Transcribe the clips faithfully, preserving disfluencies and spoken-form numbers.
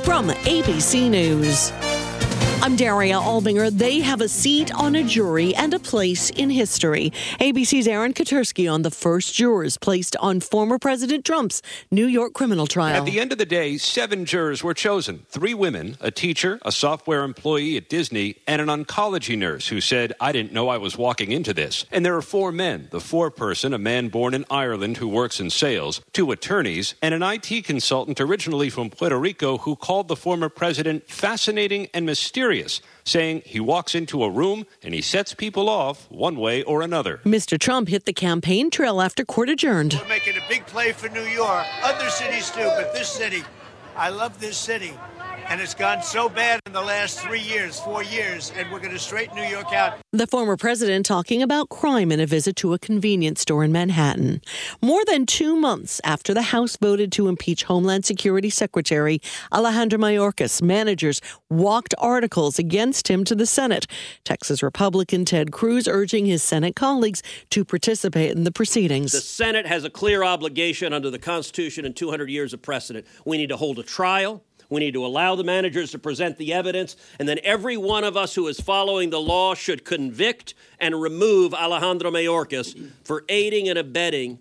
from A B C News. I'm Daria Albinger. They have a seat on a jury and a place in history. A B C's Aaron Katersky on the first jurors placed on former President Trump's New York criminal trial. At the end of the day, seven jurors were chosen. Three women, a teacher, a software employee at Disney, and an oncology nurse who said, I didn't know I was walking into this. And there are four men, the foreperson, a man born in Ireland who works in sales, two attorneys, and an I T consultant originally from Puerto Rico who called the former president fascinating and mysterious, saying he walks into a room and he sets people off one way or another. Mister Trump hit the campaign trail after court adjourned. We're making a big play for New York. Other cities too, but this city, I love this city. And it's gone so bad in the last three years, four years, and we're going to straighten New York out. The former president talking about crime in a visit to a convenience store in Manhattan. More than two months after the House voted to impeach Homeland Security Secretary Alejandro Mayorkas, managers walked articles against him to the Senate. Texas Republican Ted Cruz urging his Senate colleagues to participate in the proceedings. The Senate has a clear obligation under the Constitution and two hundred years of precedent. We need to hold a trial. We need to allow the managers to present the evidence, and then every one of us who is following the law should convict and remove Alejandro Mayorkas for aiding and abetting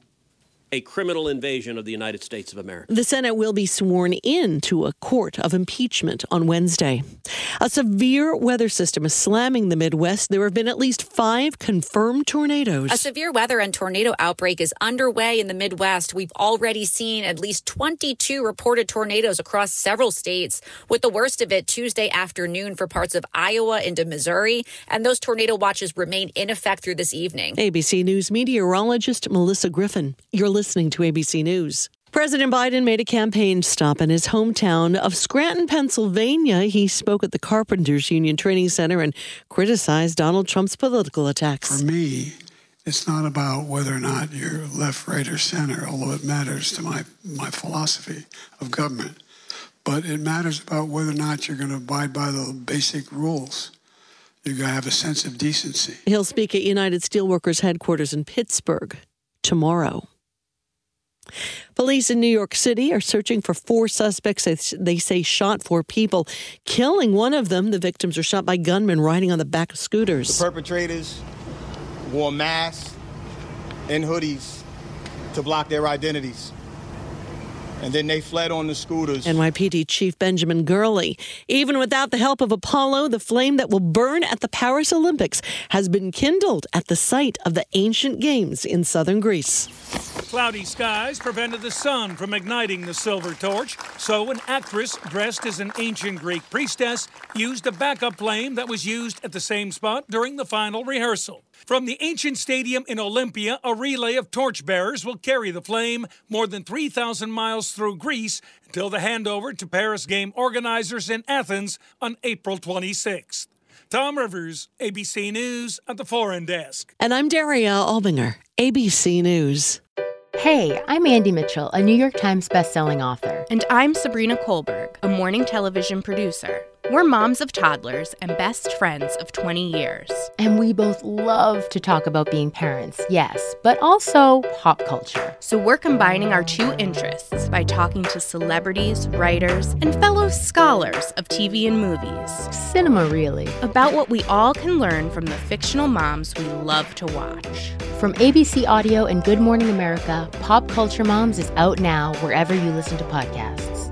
a criminal invasion of the United States of America. The Senate will be sworn in to a court of impeachment on Wednesday. A severe weather system is slamming the Midwest. There have been at least five confirmed tornadoes. A severe weather and tornado outbreak is underway in the Midwest. We've already seen at least twenty-two reported tornadoes across several states, with the worst of it Tuesday afternoon for parts of Iowa into Missouri. And those tornado watches remain in effect through this evening. A B C News meteorologist Melissa Griffin. You're listening to A B C News. President Biden made a campaign stop in his hometown of Scranton, Pennsylvania. He spoke at the Carpenters Union Training Center and criticized Donald Trump's political attacks. For me, it's not about whether or not you're left, right, or center, although it matters to my, my philosophy of government. But it matters about whether or not you're going to abide by the basic rules. You've got to have a sense of decency. He'll speak at United Steelworkers headquarters in Pittsburgh tomorrow. Police in New York City are searching for four suspects they say shot four people, killing one of them. The victims were shot by gunmen riding on the back of scooters. The perpetrators wore masks and hoodies to block their identities. And then they fled on the scooters. N Y P D Chief Benjamin Gurley. Even without the help of Apollo, the flame that will burn at the Paris Olympics has been kindled at the site of the ancient games in southern Greece. Cloudy skies prevented the sun from igniting the silver torch, so an actress dressed as an ancient Greek priestess used a backup flame that was used at the same spot during the final rehearsal. From the ancient stadium in Olympia, a relay of torchbearers will carry the flame more than three thousand miles through Greece until the handover to Paris game organizers in Athens on April twenty-sixth. Tom Rivers, A B C News at the Foreign Desk. And I'm Daria Albinger, A B C News. Hey, I'm Andy Mitchell, a New York Times bestselling author. And I'm Sabrina Kohlberg, a morning television producer. We're moms of toddlers and best friends of twenty years. And we both love to talk about being parents, yes, but also pop culture. So we're combining our two interests by talking to celebrities, writers, and fellow scholars of T V and movies. Cinema, really. About what we all can learn from the fictional moms we love to watch. From A B C Audio and Good Morning America, Pop Culture Moms is out now wherever you listen to podcasts.